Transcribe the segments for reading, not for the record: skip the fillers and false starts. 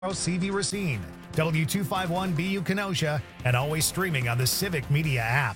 CV Racine, W251BU Kenosha, and always streaming on the Civic Media app.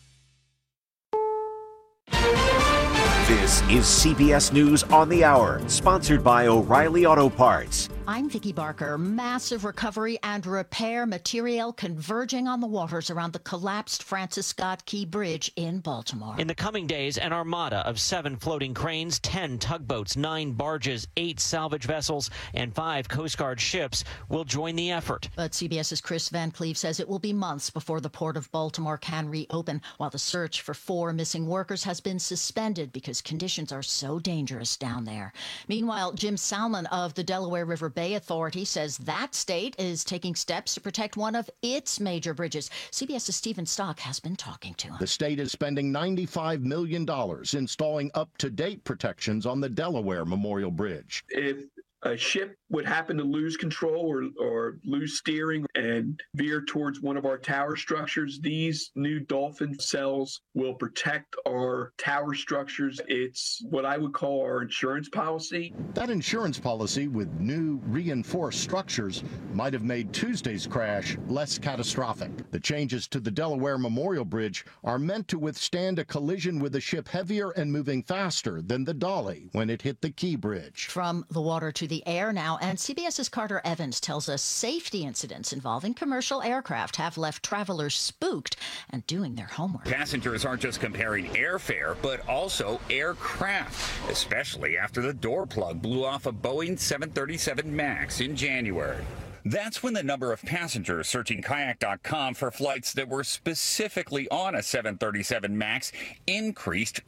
This is CBS News on the Hour, sponsored by O'Reilly Auto Parts. I'm Vicki Barker. Massive recovery and repair material converging on the waters around the collapsed Francis Scott Key Bridge in Baltimore. In the coming days, an armada of 7 floating cranes, 10 tugboats, 9 barges, 8 salvage vessels, and 5 Coast Guard ships will join the effort. But CBS's Chris Van Cleve says it will be months before the Port of Baltimore can reopen, while the search for 4 missing workers has been suspended because conditions are so dangerous down there. Meanwhile, Jim Salmon of the Delaware River Bay Authority says that state is taking steps to protect one of its major bridges. CBS's Stephen Stock has been talking to him. The state is spending $95 million installing up-to-date protections on the Delaware Memorial Bridge. If a ship would happen to lose control or lose steering and veer towards one of our tower structures, these new Dolphin cells will protect our tower structures. It's what I would call our insurance policy. That insurance policy with new reinforced structures might have made Tuesday's crash less catastrophic. The changes to the Delaware Memorial Bridge are meant to withstand a collision with a ship heavier and moving faster than the Dolly when it hit the Key Bridge. From the water to the air now, and CBS's Carter Evans tells us safety incidents involving commercial aircraft have left travelers spooked and doing their homework. Passengers aren't just comparing airfare, but also aircraft, especially after the door plug blew off a Boeing 737 MAX in January. That's when the number of passengers searching kayak.com for flights that were specifically on a 737 MAX increased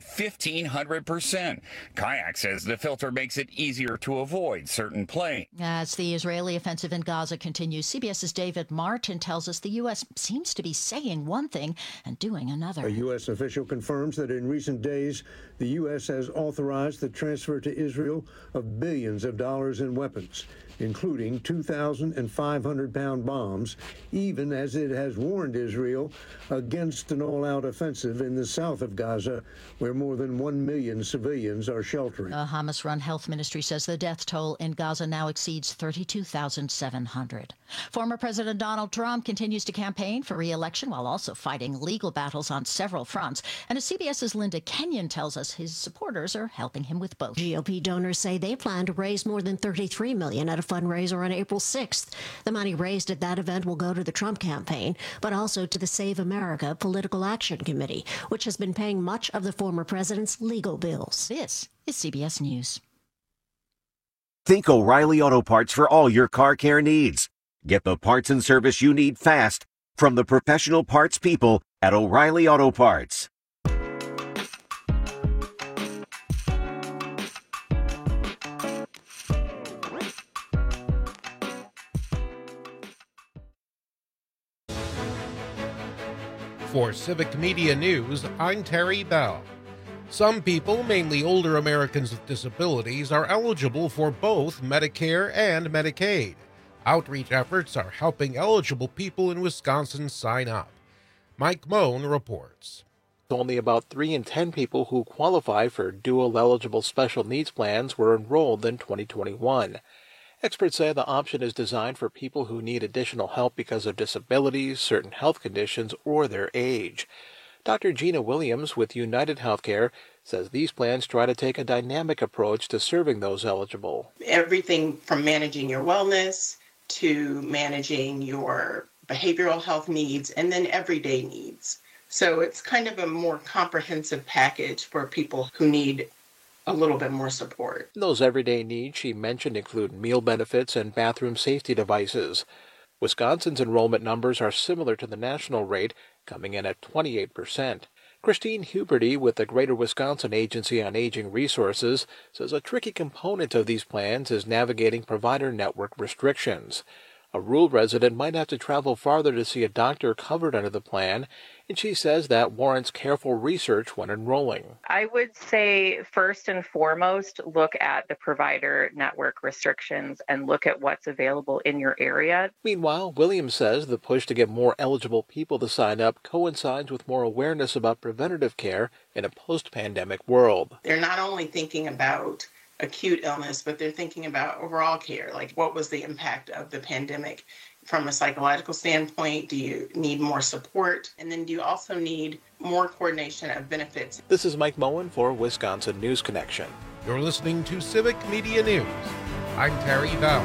1,500%. Kayak says the filter makes it easier to avoid certain planes. As the Israeli offensive in Gaza continues, CBS's David Martin tells us the U.S. seems to be saying one thing and doing another. A U.S. official confirms that in recent days, the U.S. has authorized the transfer to Israel of billions of dollars in weapons, including 2,500-pound bombs, even as it has warned Israel against an all-out offensive in the south of Gaza, where more than 1 million civilians are sheltering. The Hamas-run health ministry says the death toll in Gaza now exceeds 32,700. Former President Donald Trump continues to campaign for re-election while also fighting legal battles on several fronts. And as CBS's Linda Kenyon tells us, his supporters are helping him with both. GOP donors say they plan to raise more than $33 million at a fundraiser on April 6th. The money raised at that event will go to the Trump campaign, but also to the Save America Political Action Committee, which has been paying much of the former president's legal bills. This is CBS News. Think O'Reilly Auto Parts for all your car care needs. Get the parts and service you need fast from the professional parts people at O'Reilly Auto Parts. For Civic Media News, I'm Terry Bell. Some people, mainly older Americans with disabilities, are eligible for both Medicare and Medicaid. Outreach efforts are helping eligible people in Wisconsin sign up. Mike Moan reports. Only about 3 in 10 people who qualify for dual-eligible special needs plans were enrolled in 2021. Experts say the option is designed for people who need additional help because of disabilities, certain health conditions, or their age. Dr. Gina Williams with United Healthcare says these plans try to take a dynamic approach to serving those eligible. Everything from managing your wellness to managing your behavioral health needs and then everyday needs. So it's kind of a more comprehensive package for people who need a little bit more support. Those everyday needs she mentioned include meal benefits and bathroom safety devices. Wisconsin's enrollment numbers are similar to the national rate, coming in at 28%. Christine Huberty with the Greater Wisconsin Agency on Aging Resources says a tricky component of these plans is navigating provider network restrictions. A rural resident might have to travel farther to see a doctor covered under the plan, and she says that warrants careful research when enrolling. I would say first and foremost, look at the provider network restrictions and look at what's available in your area. Meanwhile, Williams says the push to get more eligible people to sign up coincides with more awareness about preventative care in a post-pandemic world. They're not only thinking about acute illness, but they're thinking about overall care. Like, what was the impact of the pandemic from a psychological standpoint? Do you need more support? And then do you also need more coordination of benefits? This is Mike Moen for Wisconsin News Connection. You're listening to Civic Media News. I'm Terry Bell.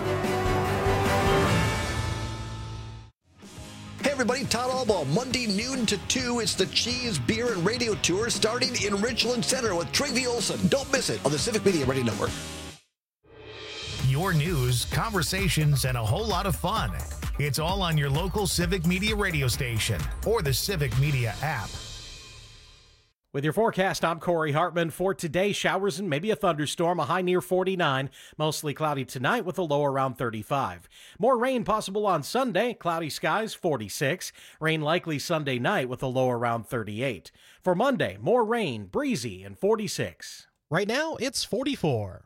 Hey everybody, Todd Albaugh, Monday noon to 2. It's the Cheese, Beer, and Radio Tour starting in Richland Center with Tracy Olson. Don't miss it on the Civic Media Radio Network. Your news, conversations, and a whole lot of fun. It's all on your local Civic Media radio station or the Civic Media app. With your forecast, I'm Corey Hartman. For today, showers and maybe a thunderstorm, a high near 49. Mostly cloudy tonight with a low around 35. More rain possible on Sunday, cloudy skies, 46. Rain likely Sunday night with a low around 38. For Monday, more rain, breezy, and 46. Right now, it's 44.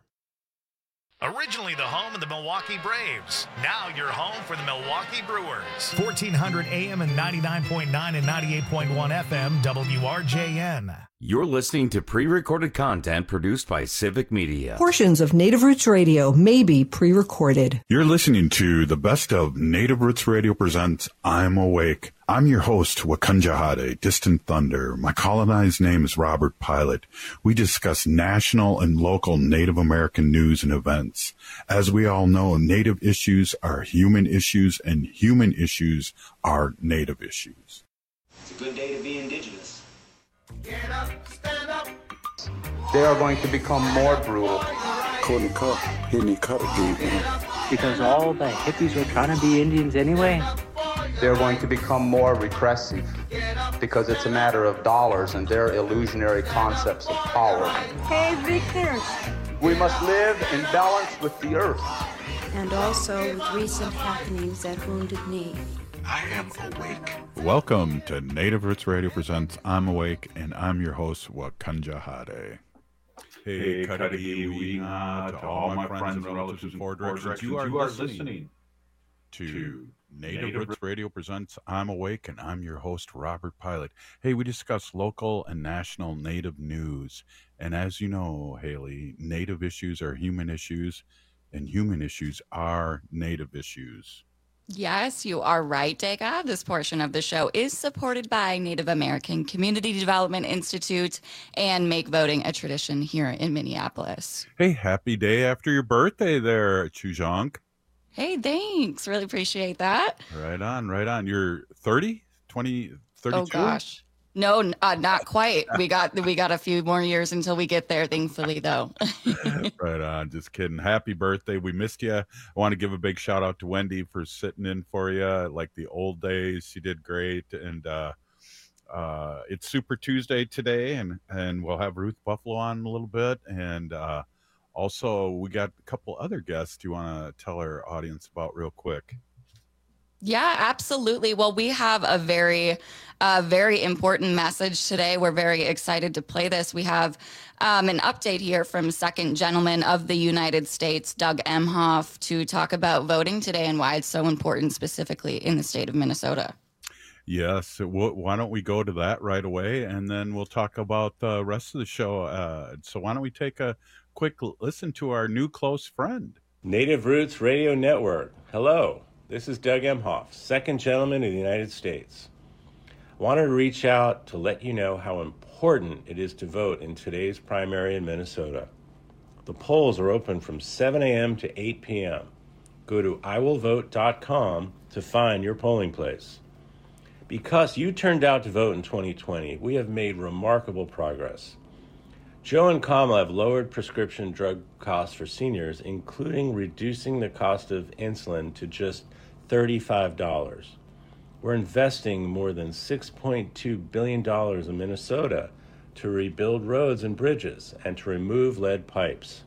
Originally the home of the Milwaukee Braves, now your home for the Milwaukee Brewers. 1400 AM and 99.9 and 98.1 FM, WRJN. You're listening to pre-recorded content produced by Civic Media. Portions of Native Roots Radio may be pre-recorded. You're listening to the best of Native Roots Radio presents I'm Awake. I'm your host, Wakanja Hade, Distant Thunder. My colonized name is Robert Pilot. We discuss national and local Native American news and events. As we all know, Native issues are human issues, and human issues are Native issues. It's a good day to be Indigenous. Get up, stand up. They are going to become more brutal. Couldn't cut, hitting cut again. Because all the hippies were trying to be Indians anyway. They're going to become more repressive because it's a matter of dollars and their illusionary concepts of power. Hey, Victor. We must live in balance with the earth. And also with recent happenings at Wounded Knee. I am awake. Welcome to Native Roots Radio presents I'm Awake, and I'm your host, Wakanja Hade. Hey, Kadagiwina, to all my friends and relatives in four directions. You are listening to Native Roots Radio presents I'm Awake, and I'm your host, Robert Pilot. Hey, we discuss local and national Native news. And as you know, Haley, Native issues are human issues, and human issues are Native issues. Yes, you are right, Dega. This portion of the show is supported by Native American Community Development Institute and Make Voting a Tradition here in Minneapolis. Hey, happy day after your birthday there, Chujonk. Hey, thanks. Really appreciate that. Right on, right on. You're 30, 20, 32? Oh, gosh. No, not quite. We got a few more years until we get there, thankfully, though. Right on. Just kidding. Happy birthday. We missed you. I want to give a big shout out to Wendy for sitting in for you like the old days. She did great. And it's Super Tuesday today, and we'll have Ruth Buffalo on in a little bit. And also, we got a couple other guests you want to tell our audience about real quick. Yeah, absolutely. Well, we have a very important message today. We're very excited to play this. We have an update here from Second Gentleman of the United States, Doug Emhoff, to talk about voting today and why it's so important, specifically in the state of Minnesota. Yes. Why don't we go to that right away, and then we'll talk about the rest of the show. So why don't we take a quick listen to our new close friend. Native Roots Radio Network. Hello. This is Doug Emhoff, Second Gentleman of the United States. I wanted to reach out to let you know how important it is to vote in today's primary in Minnesota. The polls are open from 7 a.m. to 8 p.m. Go to iwillvote.com to find your polling place. Because you turned out to vote in 2020, we have made remarkable progress. Joe and Kamala have lowered prescription drug costs for seniors, including reducing the cost of insulin to just $35. We're investing more than $6.2 billion in Minnesota to rebuild roads and bridges and to remove lead pipes.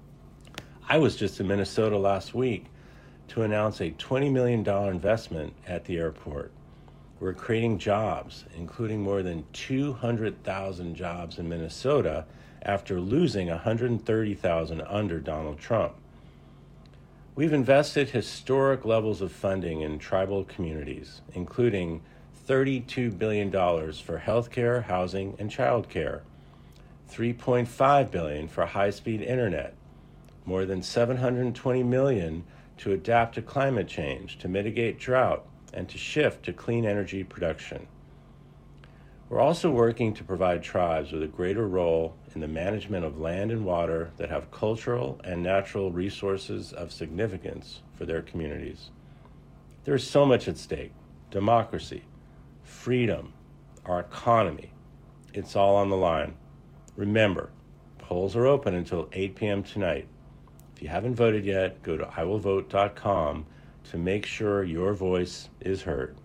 I was just in Minnesota last week to announce a $20 million investment at the airport. We're creating jobs, including more than 200,000 jobs in Minnesota after losing 130,000 under Donald Trump. We've invested historic levels of funding in tribal communities, including $32 billion for healthcare, housing, and childcare, $3.5 billion for high-speed internet, more than $720 million to adapt to climate change, to mitigate drought, and to shift to clean energy production. We're also working to provide tribes with a greater role in the management of land and water that have cultural and natural resources of significance for their communities. There is so much at stake: democracy, freedom, our economy. It's all on the line. Remember, polls are open until 8 p.m. tonight. If you haven't voted yet, go to iwillvote.com to make sure your voice is heard.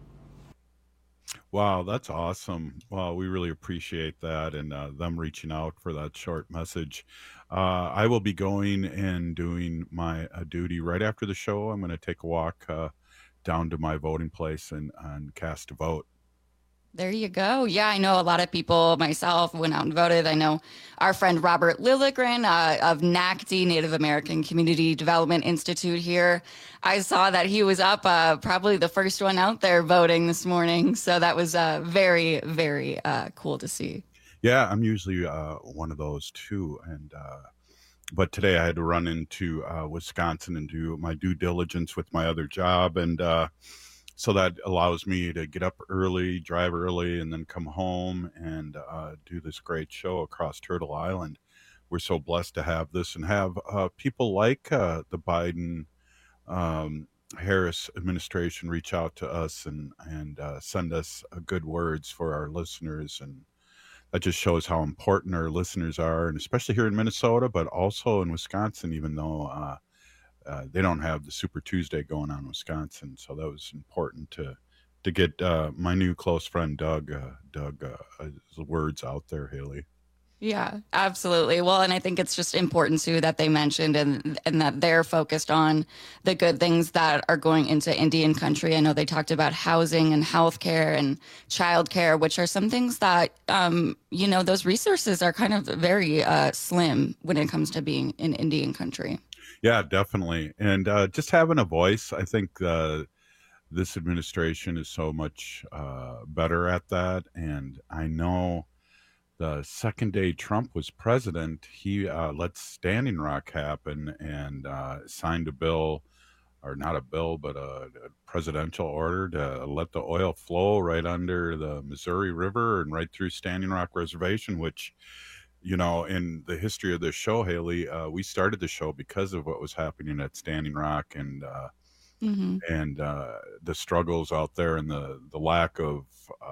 Wow, that's awesome. Well, we really appreciate that and them reaching out for that short message. I will be going and doing my duty right after the show. I'm going to take a walk down to my voting place and cast a vote. There you go. Yeah, I know a lot of people, myself, went out and voted. I know our friend Robert Lilligren of NACD, Native American Community Development Institute here. I saw that he was up, probably the first one out there voting this morning. So that was very, very cool to see. Yeah, I'm usually one of those too. And but today I had to run into Wisconsin and do my due diligence with my other job. And so that allows me to get up early, drive early, and then come home and do this great show across Turtle Island. We're so blessed to have this and have people like the Biden Harris administration reach out to us and send us good words for our listeners. And that just shows how important our listeners are, and especially here in Minnesota, but also in Wisconsin, even though they don't have the Super Tuesday going on in Wisconsin. So that was important to get my new close friend Doug's words out there, Haley. Yeah, absolutely. Well, and I think it's just important too that they mentioned and that they're focused on the good things that are going into Indian country. I know they talked about housing and healthcare and childcare, which are some things that, those resources are kind of very slim when it comes to being in Indian country. Yeah, definitely. And just having a voice, I think this administration is so much better at that. And I know the second day Trump was president, he let Standing Rock happen and signed a bill, or not a bill, but a presidential order to let the oil flow right under the Missouri River and right through Standing Rock Reservation, which, in the history of this show, Haley, we started the show because of what was happening at Standing Rock and the struggles out there and the lack of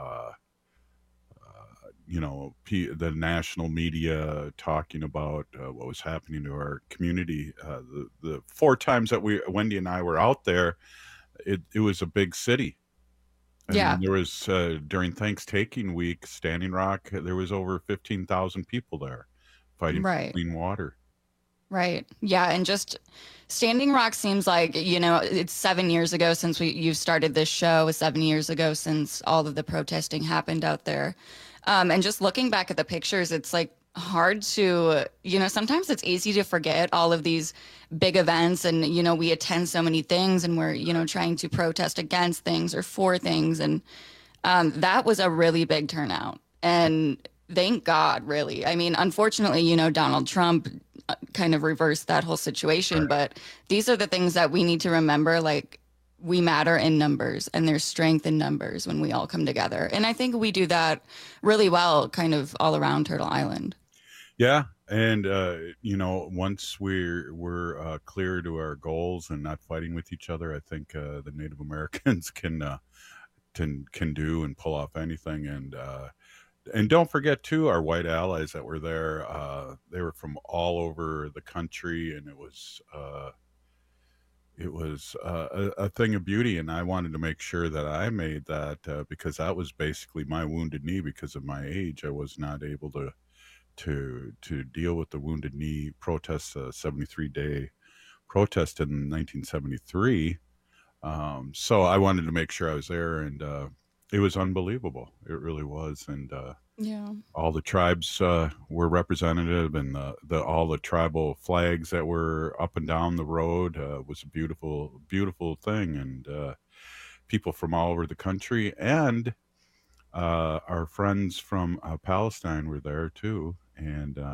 the national media talking about what was happening to our community. The 4 times that Wendy and I were out there, it was a big city. And there was during Thanksgiving week, Standing Rock, there was over 15,000 people there fighting for clean water. Right. Yeah. And just Standing Rock seems like, it's 7 years ago since you've started this show, 7 years ago since all of the protesting happened out there. And just looking back at the pictures, it's like hard to, sometimes it's easy to forget all of these big events and, we attend so many things and we're, trying to protest against things or for things. And that was a really big turnout. And thank God, really. I mean, unfortunately, Donald Trump kind of reversed that whole situation. Right. But these are the things that we need to remember, like, we matter in numbers and there's strength in numbers when we all come together. And I think we do that really well kind of all around Turtle Island. Yeah. And, once we're clear to our goals and not fighting with each other, I think the Native Americans can do and pull off anything. And don't forget, too, our white allies that were there. They were from all over the country, and it was a thing of beauty, and I wanted to make sure that I made that because that was basically my wounded knee. Because of my age, I was not able to deal with the wounded knee protests, 73-day protest in 1973. So I wanted to make sure I was there, and it was unbelievable. It really was, and all the tribes were representative, and all the tribal flags that were up and down the road was a beautiful, beautiful thing, and people from all over the country, and our friends from Palestine were there too, and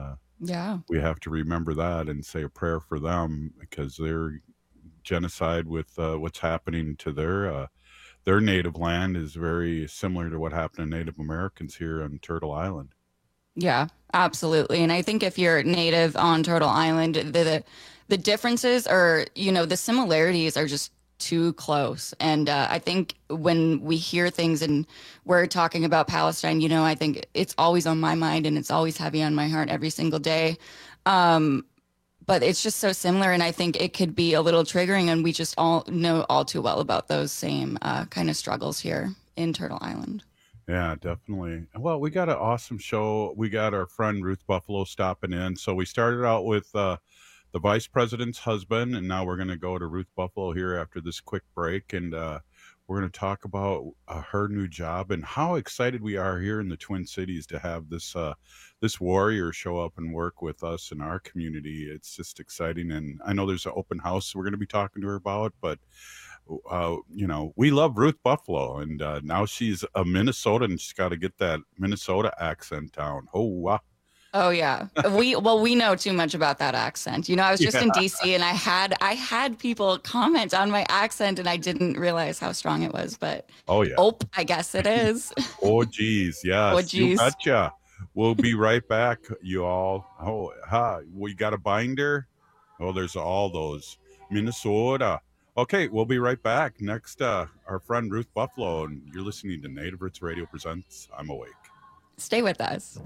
Yeah. We have to remember that and say a prayer for them, because their genocide with what's happening to their native land is very similar to what happened to Native Americans here on Turtle Island. Yeah, absolutely. And I think if you're native on Turtle Island, the differences are, the similarities are just too close. And I think when we hear things and we're talking about Palestine, I think it's always on my mind and it's always heavy on my heart every single day. But it's just so similar. And I think it could be a little triggering. And we just all know all too well about those same kind of struggles here in Turtle Island. Yeah, definitely. Well, we got an awesome show. We got our friend Ruth Buffalo stopping in. So we started out with the vice president's husband, and now we're going to go to Ruth Buffalo here after this quick break. And we're going to talk about her new job and how excited we are here in the Twin Cities to have this warrior show up and work with us in our community. It's just exciting. And I know there's an open house we're going to be talking to her about, but we love Ruth Buffalo, and now she's a Minnesotan, and she's got to get that Minnesota accent down. Oh, wow. Oh yeah. We know too much about that accent. I was just in DC, and I had people comment on my accent, and I didn't realize how strong it was, but I guess it is. Oh geez. Yes. Oh geez. You betcha. We'll be right back, you all. We got a binder. Oh, there's all those Minnesota. Okay, we'll be right back. Next, our friend Ruth Buffalo, and you're listening to Native Roots Radio presents I'm Awake. Stay with us.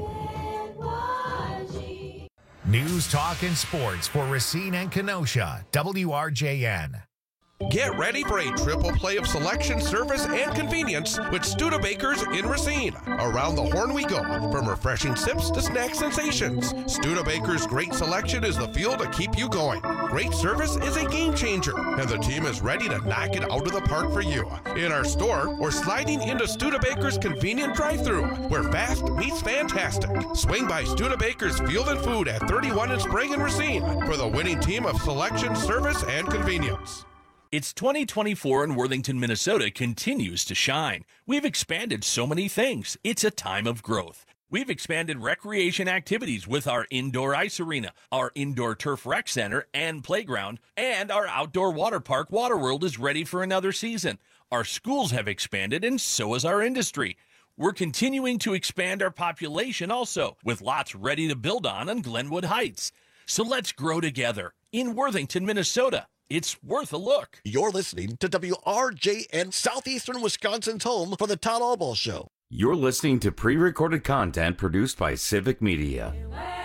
News, talk, and sports for Racine and Kenosha. WRJN. Get ready for a triple play of selection, service, and convenience with Studebakers in Racine. Around the horn we go, from refreshing sips to snack sensations. Studebakers' great selection is the fuel to keep you going. Great service is a game changer, and the team is ready to knock it out of the park for you. In our store, or sliding into Studebakers' convenient drive-thru, where fast meets fantastic. Swing by Studebakers Field and Food at 31 in Sprague and Racine for the winning team of selection, service, and convenience. It's 2024 and Worthington, Minnesota continues to shine. We've expanded so many things. It's a time of growth. We've expanded recreation activities with our indoor ice arena, our indoor turf rec center and playground, and our outdoor water park Waterworld is ready for another season. Our schools have expanded, and so has our industry. We're continuing to expand our population also, with lots ready to build on Glenwood Heights. So let's grow together in Worthington, Minnesota. It's worth a look. You're listening to WRJN Southeastern Wisconsin's home for the Todd Allball Show. You're listening to pre-recorded content produced by Civic Media.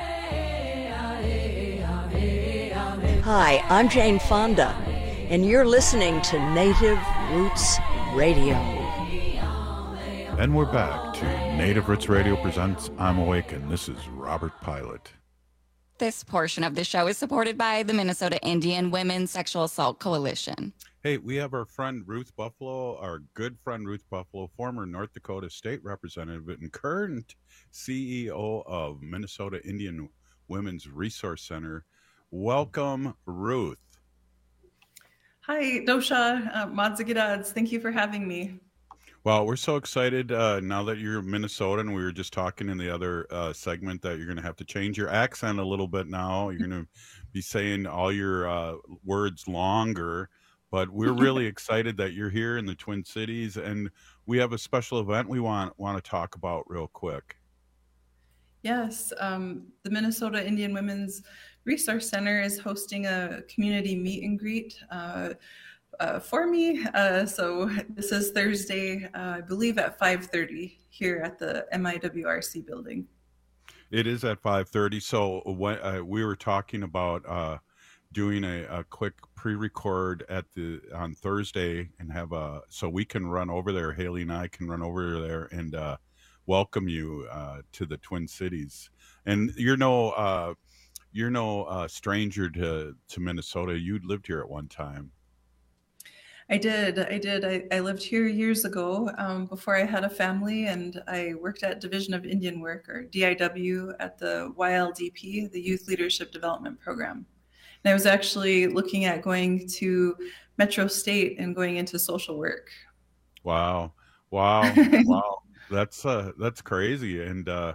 Hi, I'm Jane Fonda, and you're listening to Native Roots Radio. And we're back to Native Roots Radio presents I'm Awake, and this is Robert Pilot. This portion of the show is supported by the Minnesota Indian Women's Sexual Assault Coalition. Hey, we have our friend Ruth Buffalo, our good friend Ruth Buffalo, former North Dakota State Representative and current CEO of Minnesota Indian Women's Resource Center. Welcome, Ruth. Hi, Dosha, Madzigidads. Thank you for having me. Well, we're so excited now that you're Minnesotan. We were just talking in the other segment that you're going to have to change your accent a little bit now. You're going to be saying all your words longer. But we're really excited that you're here in the Twin Cities, and we have a special event we want to talk about real quick. Yes, the Minnesota Indian Women's Resource Center is hosting a community meet and greet for me. So this is Thursday, I believe at 5:30 here at the MIWRC building. It is at 5:30. So when, we were talking about doing a quick pre-record on Thursday and have so we can run over there. Haley and I can run over there and welcome you to the Twin Cities. And you're no stranger to Minnesota. You lived here at one time. I did. I lived here years ago before I had a family, and I worked at Division of Indian Work, or DIW, at the YLDP, the Youth Leadership Development Program. And I was actually looking at going to Metro State and going into social work. Wow. That's crazy. And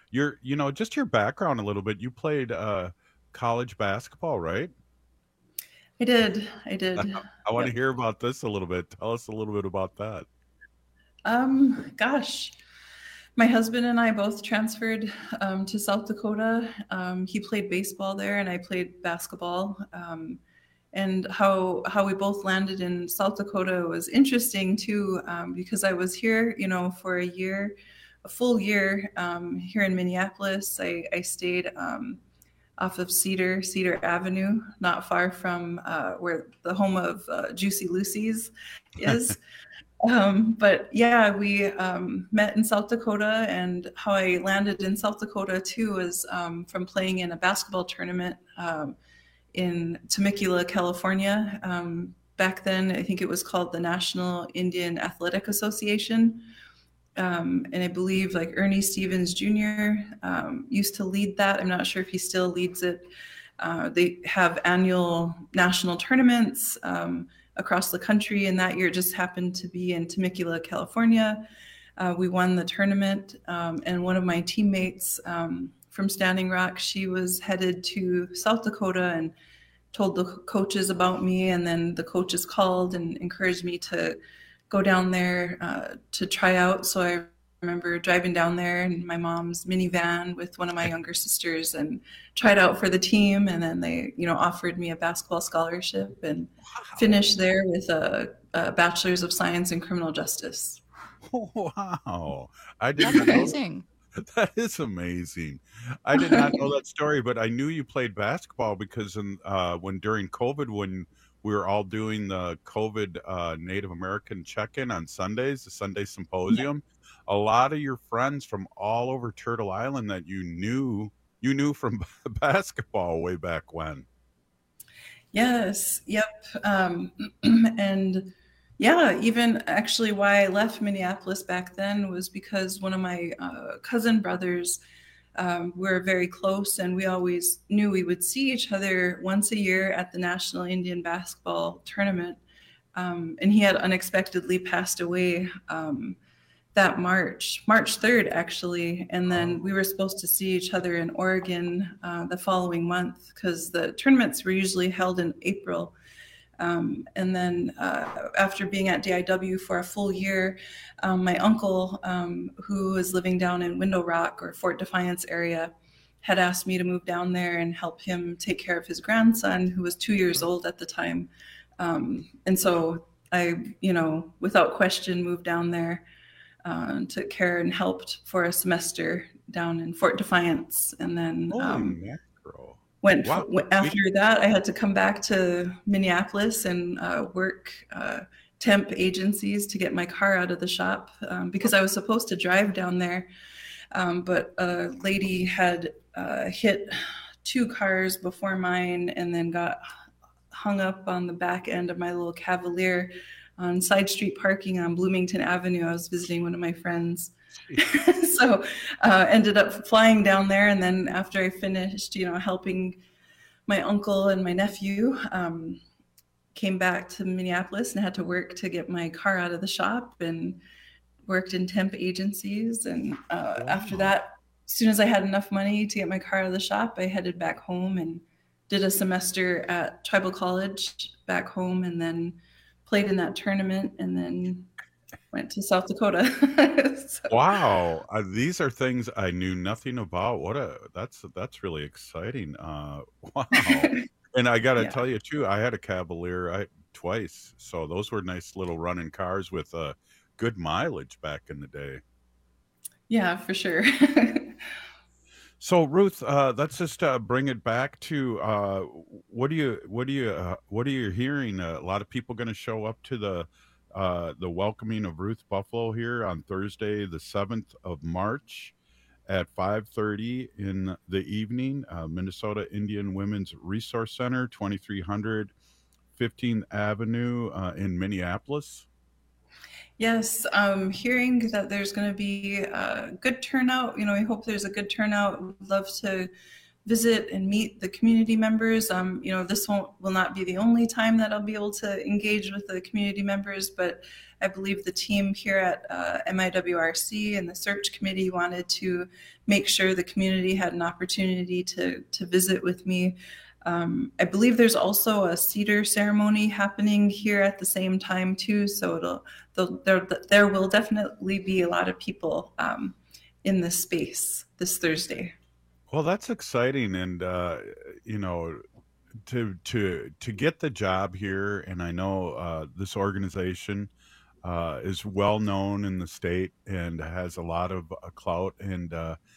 Just your background a little bit. You played college basketball, right? I did. I want to hear about this a little bit. Tell us a little bit about that. Gosh, my husband and I both transferred to South Dakota. He played baseball there, and I played basketball. And how we both landed in South Dakota was interesting too, because I was here, for a full year here in Minneapolis. I stayed off of Cedar Avenue, not far from where the home of Juicy Lucy's is. But yeah, we met in South Dakota, and how I landed in South Dakota too was from playing in a basketball tournament in Temecula, California. Back then, I think it was called the National Indian Athletic Association. And I believe like Ernie Stevens Jr. Used to lead that. I'm not sure if he still leads it. They have annual national tournaments across the country, and that year just happened to be in Temecula, California. We won the tournament, and one of my teammates from Standing Rock, she was headed to South Dakota and told the coaches about me, and then the coaches called and encouraged me to go down there to try out. So I remember driving down there in my mom's minivan with one of my younger sisters and tried out for the team. And then they, offered me a basketball scholarship and finished there with a bachelor's of science in criminal justice. Wow. I didn't know. That is amazing. I did not know that story, but I knew you played basketball because during COVID, when we were all doing the COVID Native American check-in on Sundays, the Sunday Symposium, a lot of your friends from all over Turtle Island that you knew from basketball way back when. Yes. Yep. And yeah, even actually why I left Minneapolis back then was because one of my cousin brothers were very close, and we always knew we would see each other once a year at the National Indian Basketball Tournament. And he had unexpectedly passed away that March 3rd, actually. And then we were supposed to see each other in Oregon the following month, because the tournaments were usually held in April. And then after being at DIW for a full year, my uncle, who was living down in Window Rock or Fort Defiance area, had asked me to move down there and help him take care of his grandson, who was 2 years old at the time. And so I, without question, moved down there, took care and helped for a semester down in Fort Defiance. And then after that, I had to come back to Minneapolis and work temp agencies to get my car out of the shop because I was supposed to drive down there. But a lady had hit 2 cars before mine and then got hung up on the back end of my little Cavalier on side street parking on Bloomington Avenue. I was visiting one of my friends. So ended up flying down there. And then after I finished, helping my uncle and my nephew, came back to Minneapolis and had to work to get my car out of the shop, and worked in temp agencies. And after that, as soon as I had enough money to get my car out of the shop, I headed back home and did a semester at Tribal College back home, and then played in that tournament, and then went to South Dakota. So. Wow. These are things I knew nothing about. That's really exciting. Wow. And I got to tell you too, I had a Cavalier twice. So those were nice little running cars with good mileage back in the day. Yeah, for sure. So Ruth, let's just bring it back to what are you hearing? A lot of people going to show up to the welcoming of Ruth Buffalo here on Thursday, the 7th of March at 5:30 in the evening, Minnesota Indian Women's Resource Center, 2300 15th Avenue in Minneapolis. Yes, hearing that there's going to be a good turnout. We hope there's a good turnout. We'd love to visit and meet the community members. This will not be the only time that I'll be able to engage with the community members, but I believe the team here at MIWRC and the search committee wanted to make sure the community had an opportunity to visit with me. I believe there's also a cedar ceremony happening here at the same time too, so there will definitely be a lot of people in this space this Thursday. Well, that's exciting, and to get the job here, and I know this organization is well known in the state and has a lot of clout, and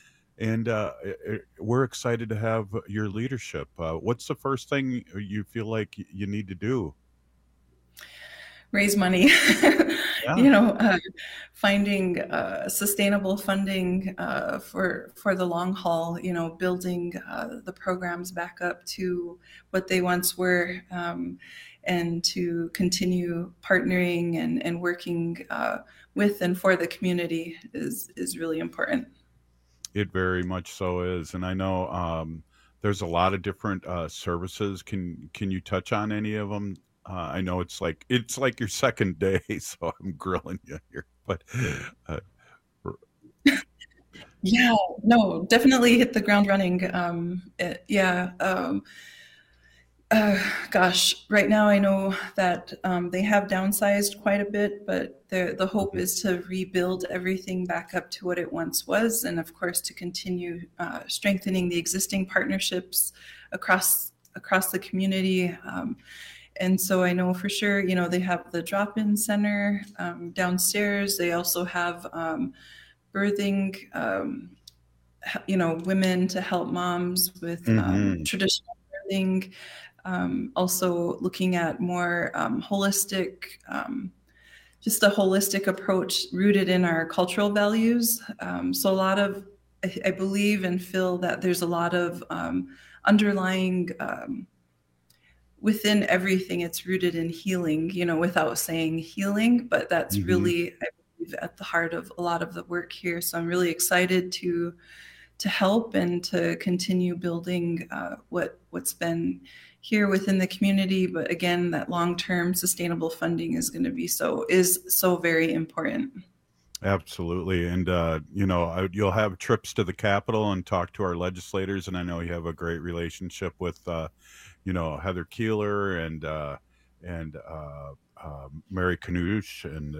we're excited to have your leadership. What's the first thing you feel like you need to do? Raise money. Yeah. Finding sustainable funding for the long haul, building the programs back up to what they once were, and to continue partnering and working with and for the community is really important. It very much so is. And I know there's a lot of different services. Can you touch on any of them? I know it's like your second day, so I'm grilling you here, but yeah, no, definitely hit the ground running. Gosh, right now I know that they have downsized quite a bit, but the hope is to rebuild everything back up to what it once was, and of course to continue strengthening the existing partnerships across the community. And so I know for sure, they have the drop-in center downstairs. They also have birthing, women to help moms with traditional birthing. Also looking at more holistic, just a holistic approach rooted in our cultural values. So a lot of, I believe and feel that there's a lot of underlying, within everything, it's rooted in healing, without saying healing, but that's really, I believe, at the heart of a lot of the work here. So I'm really excited to help and to continue building what's been here within the community. But again, that long-term sustainable funding is going to be so very important. Absolutely. And, you'll have trips to the Capitol and talk to our legislators. And I know you have a great relationship with, Heather Keeler and Mary Knoosh. And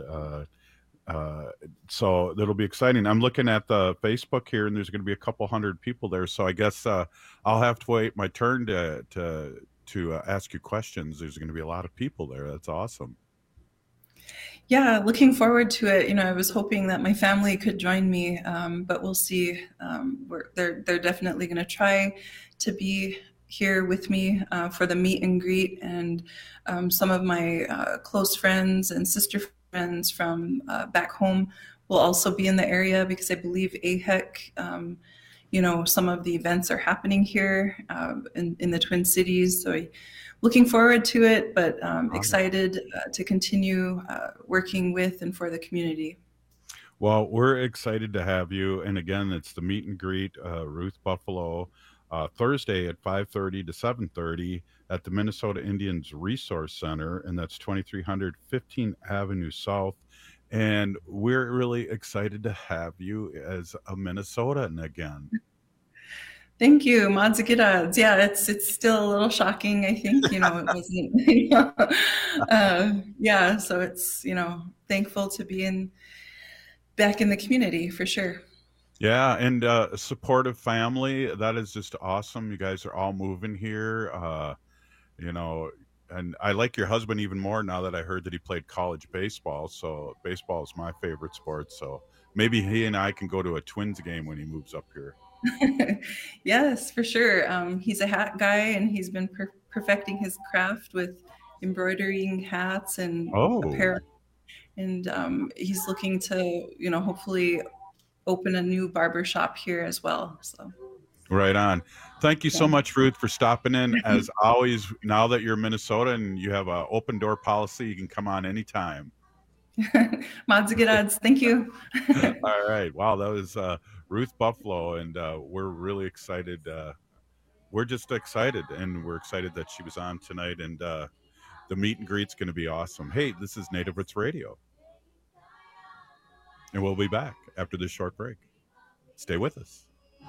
so that'll be exciting. I'm looking at the Facebook here, and there's going to be a couple hundred people there. So I guess I'll have to wait my turn to ask you questions. There's going to be a lot of people there. That's awesome. Yeah, looking forward to it. I was hoping that my family could join me, but we'll see. They're definitely going to try to be here with me for the meet and greet, and some of my close friends and sister friends from back home will also be in the area, because I believe AHEC, some of the events are happening here in the Twin Cities. So looking forward to it, but excited to continue working with and for the community. Well, we're excited to have you. And again, it's the meet and greet, Ruth Buffalo, Thursday at 5:30 to 7:30 at the Minnesota Indians Resource Center, and that's 2300 15th Avenue South. And we're really excited to have you as a Minnesotan again. Thank you, Madzagidadz. Yeah, it's still a little shocking, I think. It wasn't. So it's thankful to be back in the community for sure. Yeah, and a supportive family. That is just awesome. You guys are all moving here, and I like your husband even more now that I heard that he played college baseball. So baseball is my favorite sport. So maybe he and I can go to a Twins game when he moves up here. Yes, for sure. He's a hat guy, and he's been perfecting his craft with embroidering hats and apparel. And he's looking to, hopefully open a new barber shop here as well. So right on. Thank you so much, Ruth, for stopping in. As always, now that you're in Minnesota and you have an open door policy, you can come on anytime. Madzagidadz, thank you. All right. Wow, that was Ruth Buffalo, and we're really excited we're just excited, and we're excited that she was on tonight, and the meet and greet's going to be awesome. Hey, this is Native Roots Radio, and we'll be back after this short break. Stay with us.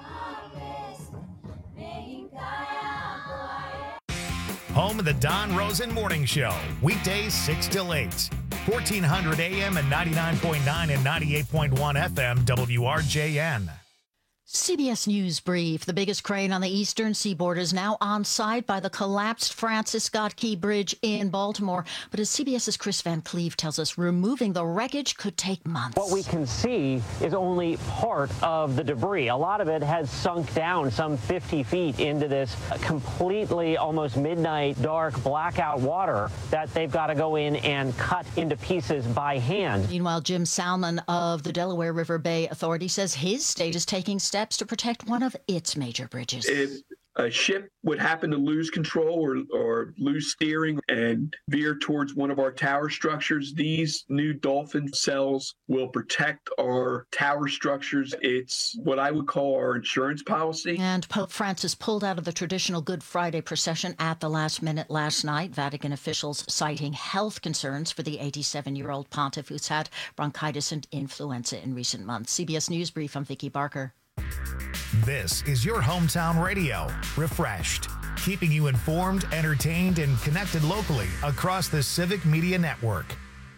Home of the Don Rosen Morning Show, weekdays 6 till 8. 1400 AM and 99.9 and 98.1 FM WRJN. CBS News Brief. The biggest crane on the eastern seaboard is now on site by the collapsed Francis Scott Key Bridge in Baltimore. But as CBS's Chris Van Cleve tells us, removing the wreckage could take months. What we can see is only part of the debris. A lot of it has sunk down some 50 feet into this completely almost midnight dark blackout water that they've got to go in and cut into pieces by hand. Meanwhile, Jim Salmon of the Delaware River Bay Authority says his state is taking steps to protect one of its major bridges. If a ship would happen to lose control or lose steering and veer towards one of our tower structures, these new dolphin cells will protect our tower structures. It's what I would call our insurance policy. And Pope Francis pulled out of the traditional Good Friday procession at the last minute last night. Vatican officials citing health concerns for the 87-year-old pontiff who's had bronchitis and influenza in recent months. CBS News Brief, I'm Vicki Barker. This is your hometown radio, refreshed, keeping you informed, entertained, and connected locally across the Civic Media Network.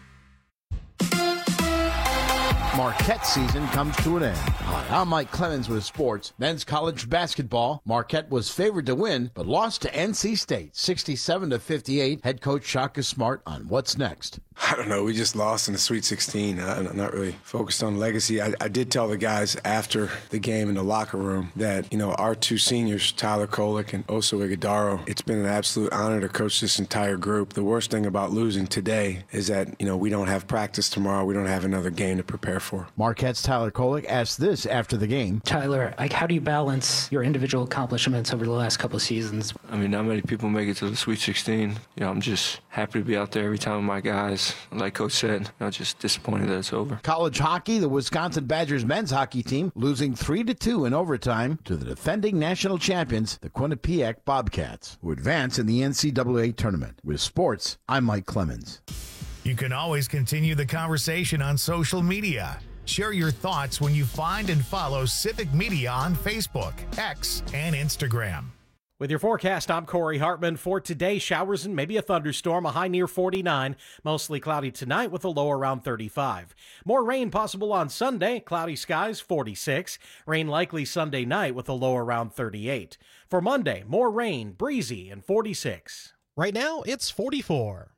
Marquette season comes to an end. Hi, I'm Mike Clemens with sports. Men's college basketball. Marquette was favored to win, but lost to NC State, 67-58. Head coach Shaka Smart on what's next. I don't know. We just lost in the Sweet 16. I'm not really focused on legacy. I did tell the guys after the game in the locker room that, our two seniors, Tyler Kolek and Oso Ighodaro, it's been an absolute honor to coach this entire group. The worst thing about losing today is that, we don't have practice tomorrow. We don't have another game to prepare for. Marquette's Tyler Kolek asked this after the game. Tyler, how do you balance your individual accomplishments over the last couple of seasons? Not many people make it to the Sweet 16. I'm just happy to be out there every time with my guys. Like Coach said, I'm just disappointed that it's over. College hockey, the Wisconsin Badgers men's hockey team losing 3-2 in overtime to the defending national champions, the Quinnipiac Bobcats, who advance in the NCAA tournament. With sports, I'm Mike Clemens. You can always continue the conversation on social media. Share your thoughts when you find and follow Civic Media on Facebook, X, and Instagram. With your forecast, I'm Corey Hartman. For today, showers and maybe a thunderstorm, a high near 49. Mostly cloudy tonight with a low around 35. More rain possible on Sunday, cloudy skies, 46. Rain likely Sunday night with a low around 38. For Monday, more rain, breezy, and 46. Right now, it's 44.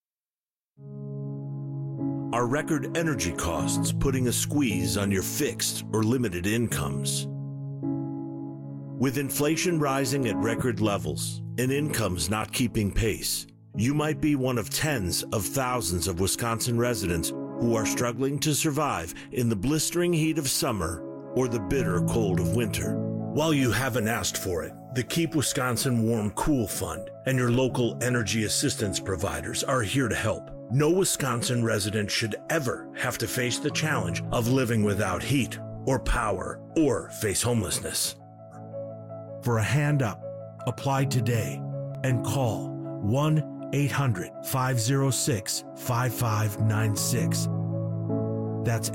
Are record energy costs putting a squeeze on your fixed or limited incomes? With inflation rising at record levels and incomes not keeping pace, you might be one of tens of thousands of Wisconsin residents who are struggling to survive in the blistering heat of summer or the bitter cold of winter. While you haven't asked for it, the Keep Wisconsin Warm Cool Fund and your local energy assistance providers are here to help. No Wisconsin resident should ever have to face the challenge of living without heat or power or face homelessness. For a hand up, apply today and call 1-800-506-5596. That's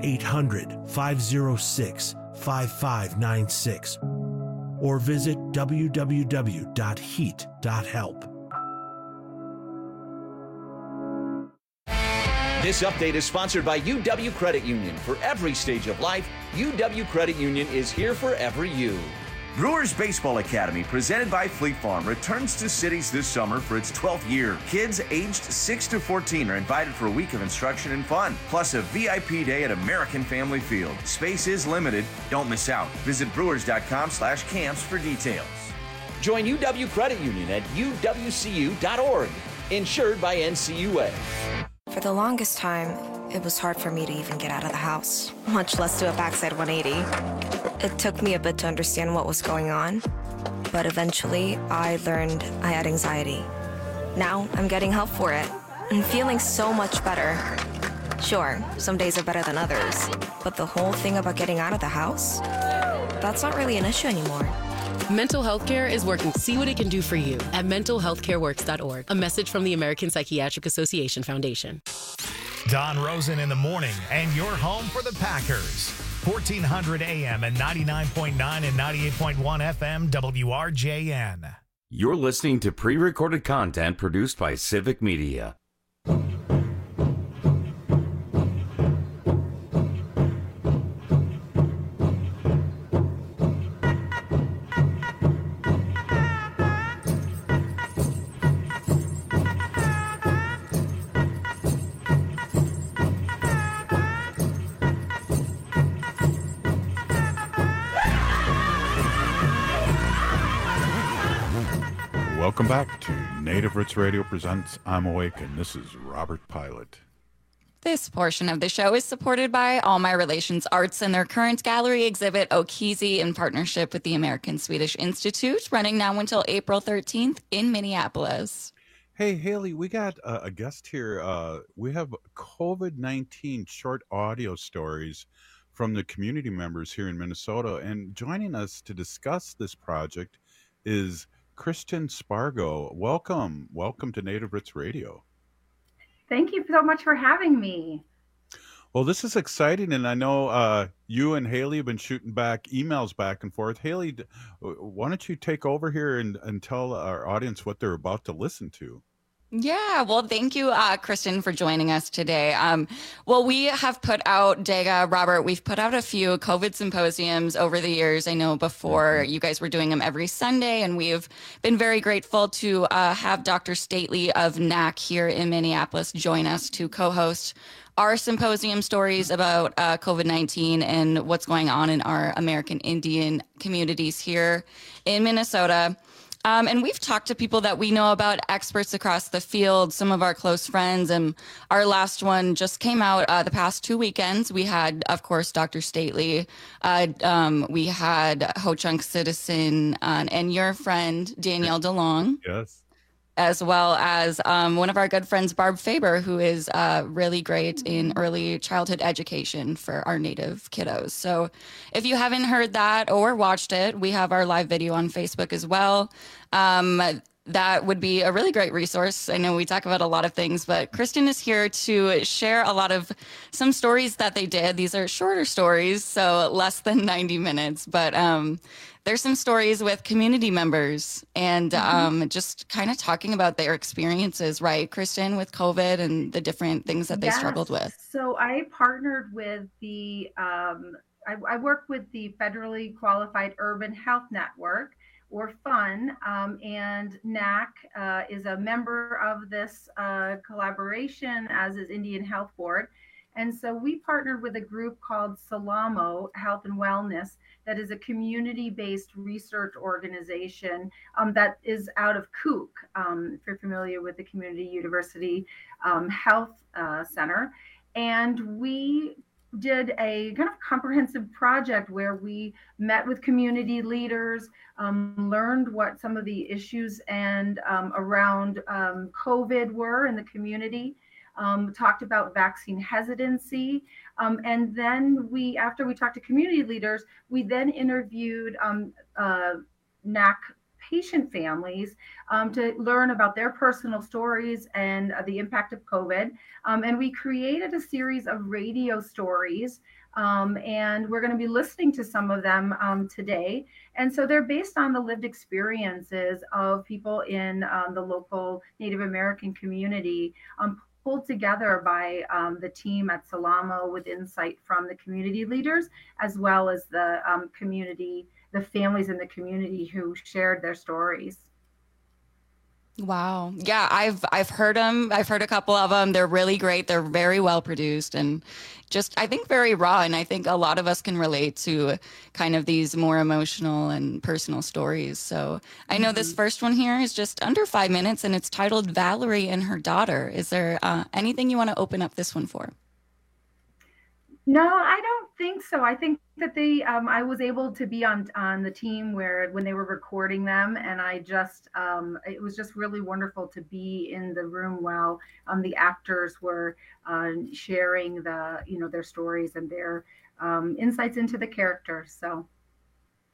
800-506-5596. Or visit www.heat.help. This update is sponsored by UW Credit Union. For every stage of life, UW Credit Union is here for every you. Brewers Baseball Academy, presented by Fleet Farm, returns to cities this summer for its 12th year. Kids aged 6 to 14 are invited for a week of instruction and fun, plus a VIP day at American Family Field. Space is limited. Don't miss out. Visit brewers.com/camps for details. Join UW Credit Union at uwcu.org. Insured by NCUA. For the longest time, it was hard for me to even get out of the house, much less do a backside 180. It took me a bit to understand what was going on, but eventually I learned I had anxiety. Now I'm getting help for it and feeling so much better. Sure, some days are better than others, but the whole thing about getting out of the house, that's not really an issue anymore. Mental health care is working. See what it can do for you at mentalhealthcareworks.org. A message from the American Psychiatric Association Foundation. Don Rosen in the morning, and you're home for the Packers. 1400 AM and 99.9 and 98.1 FM WRJN. You're listening to pre-recorded content produced by Civic Media. Welcome back to Native Roots Radio presents I'm Awake, and this is Robert Pilot. This portion of the show is supported by All My Relations Arts and their current gallery exhibit, Okizi, in partnership with the American Swedish Institute, running now until April 13th in Minneapolis. Hey, Haley, we got a guest here. We have COVID-19 short audio stories from the community members here in Minnesota, and joining us to discuss this project is Kristen Spargo. Welcome to Native Roots Radio. Thank you so much for having me. Well, this is exciting, and I know you and Haley have been shooting emails back and forth. Haley, why don't you take over here and tell our audience what they're about to listen to? Yeah, well, thank you, Kristen, for joining us today. Well, we have put out, Dega, Robert, we've put out a few COVID symposiums over the years. I know before you guys were doing them every Sunday, and we've been very grateful to have Dr. Stately of NAC here in Minneapolis join us to co-host our symposium stories about COVID-19 and what's going on in our American Indian communities here in Minnesota. And we've talked to people that we know about, experts across the field, some of our close friends. And our last one just came out the past 2 weekends. We had, of course, Dr. Stately. We had Ho-Chunk Citizen and your friend, Danielle DeLong. Yes. As well as one of our good friends, Barb Faber, who is really great in early childhood education for our Native kiddos. So if you haven't heard that or watched it, we have our live video on Facebook as well. That would be a really great resource. I know we talk about a lot of things, but Kristen is here to share some stories that they did. These are shorter stories, so less than 90 minutes, but there's some stories with community members and just kind of talking about their experiences, right, Kristen, with COVID and the different things that they struggled with. So I partnered with I work with the Federally Qualified Urban Health Network, or FUN, and NAC is a member of this collaboration, as is Indian Health Board. And so we partnered with a group called Salamo Health and Wellness, that is a community-based research organization that is out of Kook, if you're familiar with the Community University Health Center. And we did a kind of comprehensive project where we met with community leaders, learned what some of the issues and around COVID were in the community, talked about vaccine hesitancy. And then after we talked to community leaders, we then interviewed NAC patient families to learn about their personal stories and the impact of COVID. And we created a series of radio stories, and we're going to be listening to some of them today. And so they're based on the lived experiences of people in the local Native American community, pulled together by the team at Salamo with insight from the community leaders, as well as the the families in the community who shared their stories. Wow. Yeah, I've heard them. I've heard a couple of them. They're really great. They're very well produced and just, I think, very raw. And I think a lot of us can relate to kind of these more emotional and personal stories. So I know this first one here is just under 5 minutes, and it's titled Valerie and Her Daughter. Is there anything you want to open up this one for? No, I don't think so. I think that I was able to be on the team when they were recording them, and I just, it was just really wonderful to be in the room while the actors were sharing their stories and their insights into the characters. So.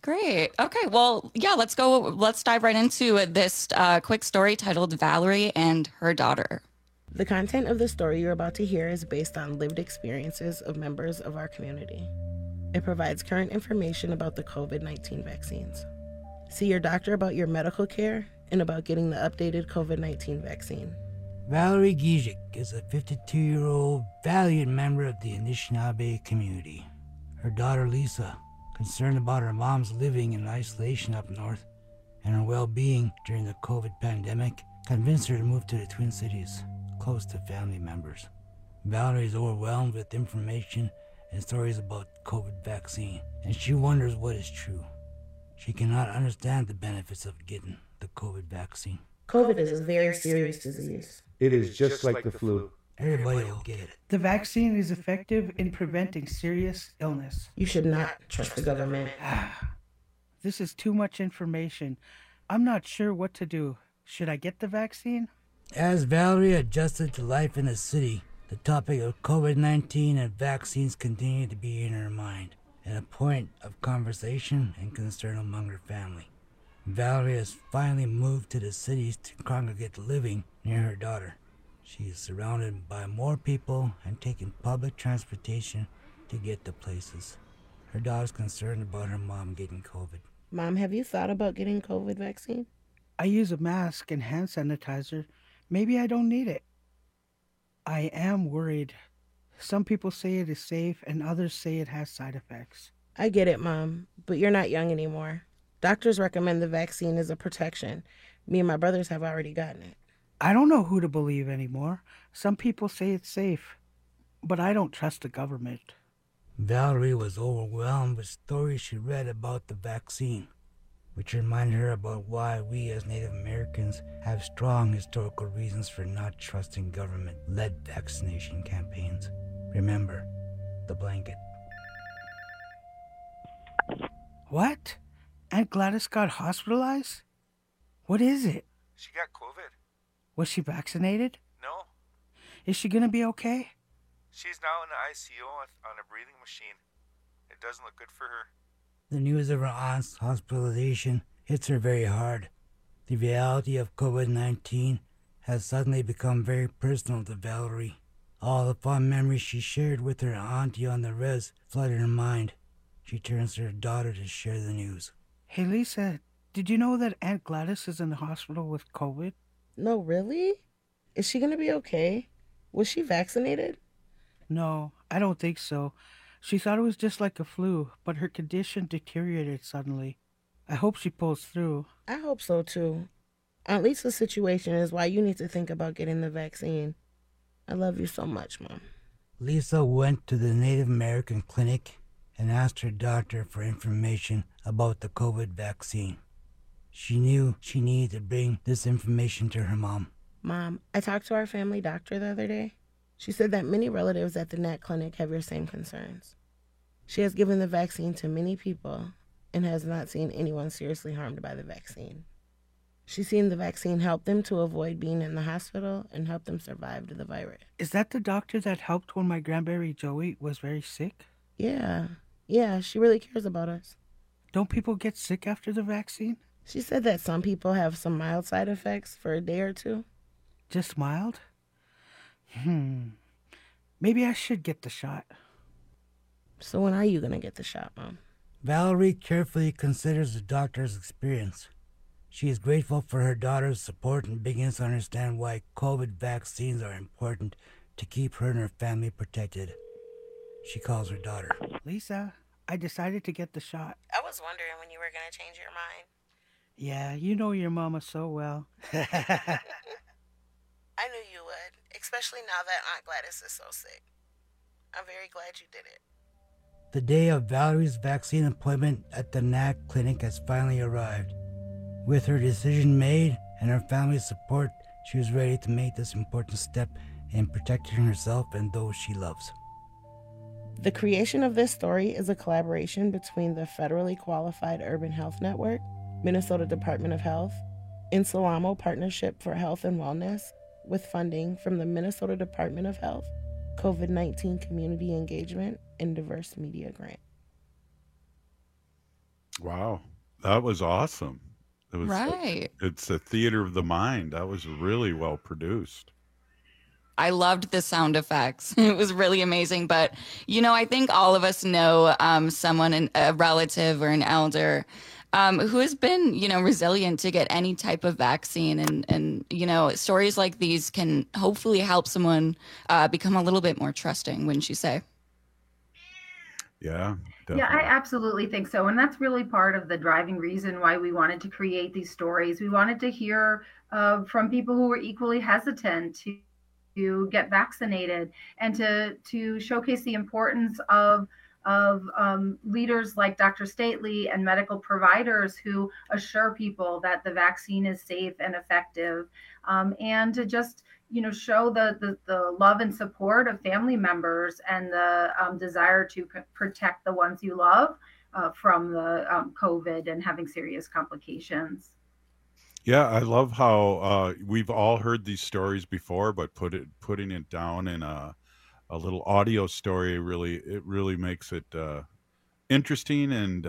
Great. Okay. Well, yeah, let's go. Let's dive right into this quick story titled Valerie and Her Daughter. The content of the story you're about to hear is based on lived experiences of members of our community. It provides current information about the COVID-19 vaccines. See your doctor about your medical care and about getting the updated COVID-19 vaccine. Valerie Gizik is a 52-year-old valiant member of the Anishinaabe community. Her daughter Lisa, concerned about her mom's living in isolation up north and her well-being during the COVID pandemic, convinced her to move to the Twin Cities, close to family members. Valerie is overwhelmed with information and stories about COVID vaccine, and she wonders what is true. She cannot understand the benefits of getting the COVID vaccine. COVID is a very serious disease. It is just like the flu. Everybody will get it. The vaccine is effective in preventing serious illness. You should not trust the government. This is too much information. I'm not sure what to do. Should I get the vaccine? As Valerie adjusted to life in the city, the topic of COVID-19 and vaccines continued to be in her mind, and a point of conversation and concern among her family. Valerie has finally moved to the cities to congregate living near her daughter. She is surrounded by more people and taking public transportation to get to places. Her daughter's concerned about her mom getting COVID. Mom, have you thought about getting COVID vaccine? I use a mask and hand sanitizer. Maybe I don't need it. I am worried. Some people say it is safe and others say it has side effects. I get it, Mom, but you're not young anymore. Doctors recommend the vaccine as a protection. Me and my brothers have already gotten it. I don't know who to believe anymore. Some people say it's safe, but I don't trust the government. Valerie was overwhelmed with stories she read about the vaccine, which reminded her about why we as Native Americans have strong historical reasons for not trusting government-led vaccination campaigns. Remember, the blanket. What? Aunt Gladys got hospitalized? What is it? She got COVID. Was she vaccinated? No. Is she gonna be okay? She's now in the ICU on a breathing machine. It doesn't look good for her. The news of her aunt's hospitalization hits her very hard. The reality of COVID-19 has suddenly become very personal to Valerie. All the fond memories she shared with her auntie on the res flooded her mind. She turns to her daughter to share the news. Hey, Lisa, did you know that Aunt Gladys is in the hospital with COVID? No, really? Is she gonna be okay? Was she vaccinated? No, I don't think so. She thought it was just like a flu, but her condition deteriorated suddenly. I hope she pulls through. I hope so, too. Aunt Lisa's situation is why you need to think about getting the vaccine. I love you so much, Mom. Lisa went to the Native American clinic and asked her doctor for information about the COVID vaccine. She knew she needed to bring this information to her mom. Mom, I talked to our family doctor the other day. She said that many relatives at the NAC clinic have your same concerns. She has given the vaccine to many people and has not seen anyone seriously harmed by the vaccine. She's seen the vaccine help them to avoid being in the hospital and help them survive the virus. Is that the doctor that helped when my grandberry Joey was very sick? Yeah, she really cares about us. Don't people get sick after the vaccine? She said that some people have some mild side effects for a day or two. Just mild? Maybe I should get the shot. So when are you going to get the shot, Mom? Valerie carefully considers the doctor's experience. She is grateful for her daughter's support and begins to understand why COVID vaccines are important to keep her and her family protected. She calls her daughter. Lisa, I decided to get the shot. I was wondering when you were going to change your mind. Yeah, you know your mama so well. I knew you would, especially now that Aunt Gladys is so sick. I'm very glad you did it. The day of Valerie's vaccine appointment at the NAC clinic has finally arrived. With her decision made and her family's support, she was ready to make this important step in protecting herself and those she loves. The creation of this story is a collaboration between the Federally Qualified Urban Health Network, Minnesota Department of Health, Insalamo Partnership for Health and Wellness, with funding from the Minnesota Department of Health, COVID-19 Community Engagement, and Diverse Media Grant. Wow, that was awesome. It was Right. It's a theater of the mind. That was really well produced. I loved the sound effects. It was really amazing. But, I think all of us know someone, a relative or an elder, who has been, resilient to get any type of vaccine. And stories like these can hopefully help someone become a little bit more trusting, wouldn't you say? Yeah. Definitely. Yeah, I absolutely think so. And that's really part of the driving reason why we wanted to create these stories. We wanted to hear from people who were equally hesitant to get vaccinated, and to showcase the importance of leaders like Dr. Stately and medical providers who assure people that the vaccine is safe and effective, and to just show the love and support of family members and the desire to protect the ones you love from the COVID and having serious complications. Yeah, I love how we've all heard these stories before, but putting it down in a little audio story really makes it interesting, and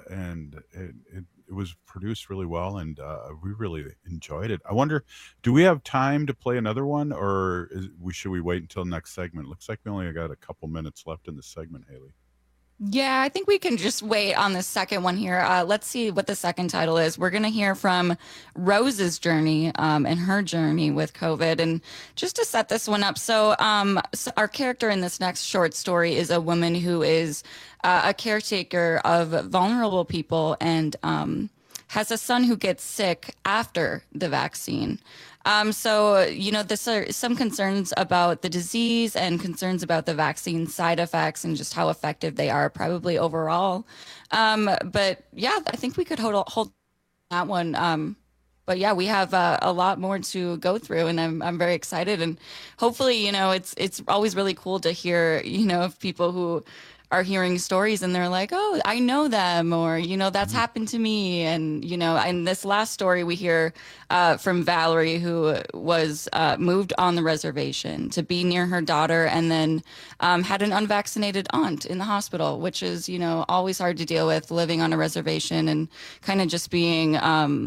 it was produced really well, and we really enjoyed it. I wonder, do we have time to play another one, or should we wait until next segment? Looks like we only got a couple minutes left in the segment, Haley. Yeah, I think we can just wait on the second one here. Let's see what the second title is. We're going to hear from Rose's journey and her journey with COVID. And just to set this one up, so our character in this next short story is a woman who is a caretaker of vulnerable people and has a son who gets sick after the vaccine. So, this are some concerns about the disease and concerns about the vaccine side effects and just how effective they are probably overall. But yeah, I think we could hold that one. But yeah, we have a lot more to go through, and I'm very excited. And hopefully, it's always really cool to hear, of people who are hearing stories and they're like, oh, I know them, or, that's happened to me. And, in this last story, we hear from Valerie, who was moved on the reservation to be near her daughter, and then had an unvaccinated aunt in the hospital, which is, always hard to deal with, living on a reservation and kind of just being,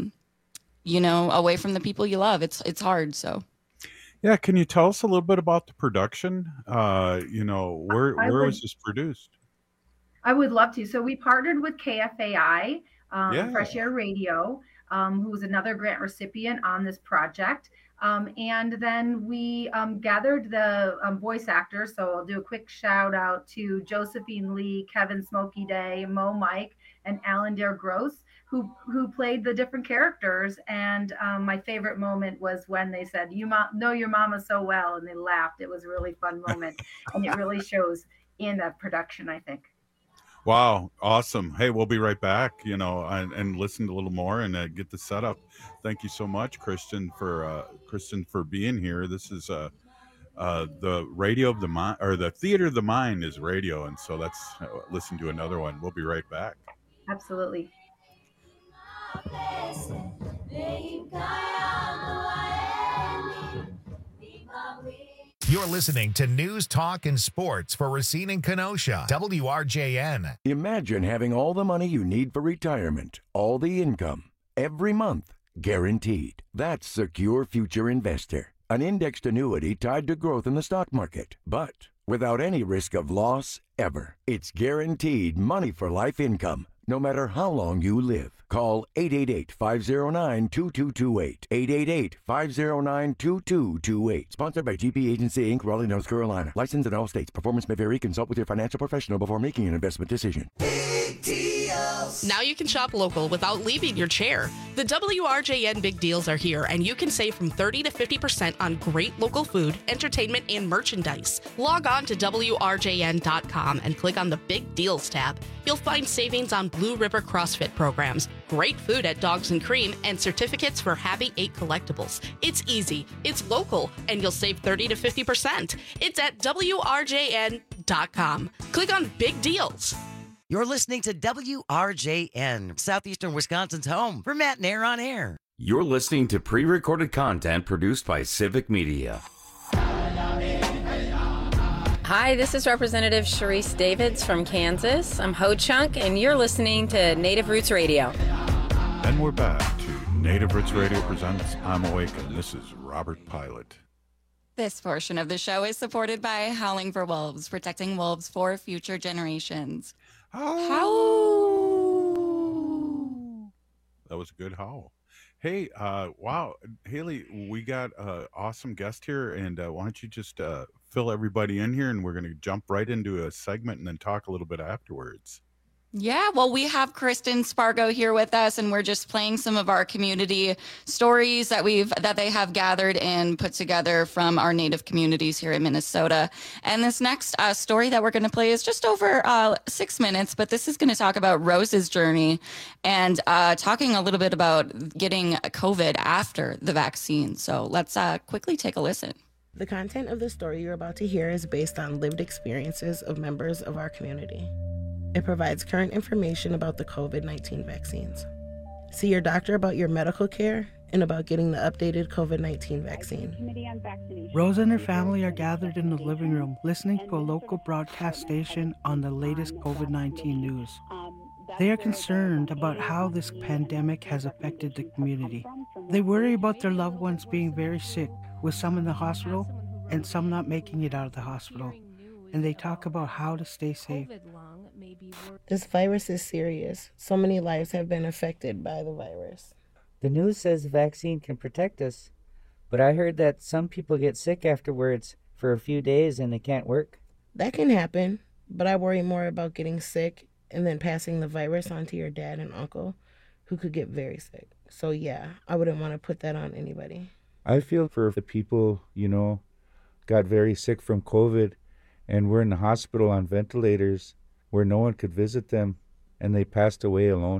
away from the people you love. It's hard. So. Yeah. Can you tell us a little bit about the production? Where was this produced? I would love to. So we partnered with KFAI, Fresh Air Radio, who was another grant recipient on this project. And then we gathered the voice actors. So I'll do a quick shout out to Josephine Lee, Kevin Smokey Day, Mo Mike, and Alan Dare Gross, who played the different characters. And my favorite moment was when they said, "You know your mama so well," and they laughed. It was a really fun moment, and it really shows in the production, I think. Wow, awesome. Hey, we'll be right back, and listen a little more and get the setup. Thank you so much, Kristen, for being here. This is the radio of the mind, or the theater of the mind is radio, and so let's listen to another one. We'll be right back. Absolutely. You're listening to News, Talk, and Sports for Racine and Kenosha, WRJN. Imagine having all the money you need for retirement, all the income, every month, guaranteed. That's Secure Future Investor, an indexed annuity tied to growth in the stock market, but without any risk of loss ever. It's guaranteed money for life income, no matter how long you live. Call 888-509-2228. 888-509-2228. Sponsored by GP Agency, Inc., Raleigh, North Carolina. Licensed in all states. Performance may vary. Consult with your financial professional before making an investment decision. Big deals. Now you can shop local without leaving your chair. The WRJN Big Deals are here, and you can save from 30 to 50% on great local food, entertainment, and merchandise. Log on to WRJN.com and click on the Big Deals tab. You'll find savings on Blue River CrossFit programs, great food at Dogs and Cream, and certificates for Happy 8 collectibles. It's easy, it's local, and you'll save 30 to 50%. It's at WRJN.com. Click on Big Deals. You're listening to WRJN, Southeastern Wisconsin's home for Matt Nair on Air. You're listening to pre-recorded content produced by Civic Media. Hi, this is Representative Sharice Davids from Kansas. I'm Ho Chunk, and you're listening to Native Roots Radio. And we're back to Native Roots Radio presents I'm Awake, and this is Robert Pilot. This portion of the show is supported by Howling for Wolves, protecting wolves for future generations. Howl! That was a good howl. Hey, wow, Haley, we got an awesome guest here, and why don't you just fill everybody in here, and we're going to jump right into a segment and then talk a little bit afterwards. Yeah, well, we have Kristen Spargo here with us, and we're just playing some of our community stories that they have gathered and put together from our Native communities here in Minnesota. And this next story that we're going to play is just over 6 minutes, but this is going to talk about Rose's journey and talking a little bit about getting COVID after the vaccine. So let's quickly take a listen. The content of the story you're about to hear is based on lived experiences of members of our community. It provides current information about the COVID-19 vaccines. See your doctor about your medical care and about getting the updated COVID-19 vaccine. Rose and her family are gathered in the living room listening to a local broadcast station on the latest COVID-19 news. They are concerned about how this pandemic has affected the community. They worry about their loved ones being very sick, with some in the hospital and some not making it out of the hospital. And they talk about how to stay safe. This virus is serious. So many lives have been affected by the virus. The news says the vaccine can protect us, but I heard that some people get sick afterwards for a few days and they can't work. That can happen, but I worry more about getting sick and then passing the virus on to your dad and uncle, who could get very sick. So yeah, I wouldn't want to put that on anybody. I feel for the people, got very sick from COVID and were in the hospital on ventilators where no one could visit them, and they passed away alone.